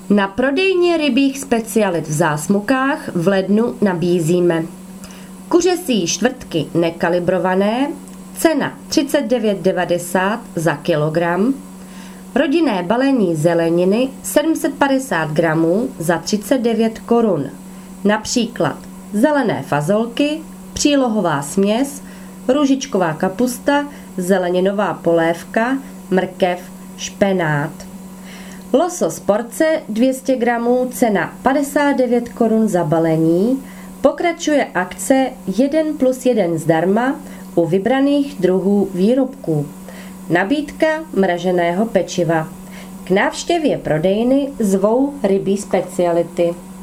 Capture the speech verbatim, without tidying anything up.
Na prodejně rybích specialit v Zásmukách v lednu nabízíme kuřecí čtvrtky nekalibrované, cena třicet devět devadesát za kilogram, rodinné balení zeleniny sedm set padesát gramů za třicet devět korun, například zelené fazolky, přílohová směs, růžičková kapusta, zeleninová polévka, mrkev, špenát. Losos porce dvě stě gramů, cena padesát devět korun za balení, pokračuje akce jeden plus jeden zdarma u vybraných druhů výrobků. Nabídka mraženého pečiva. K návštěvě prodejny zvou rybí speciality.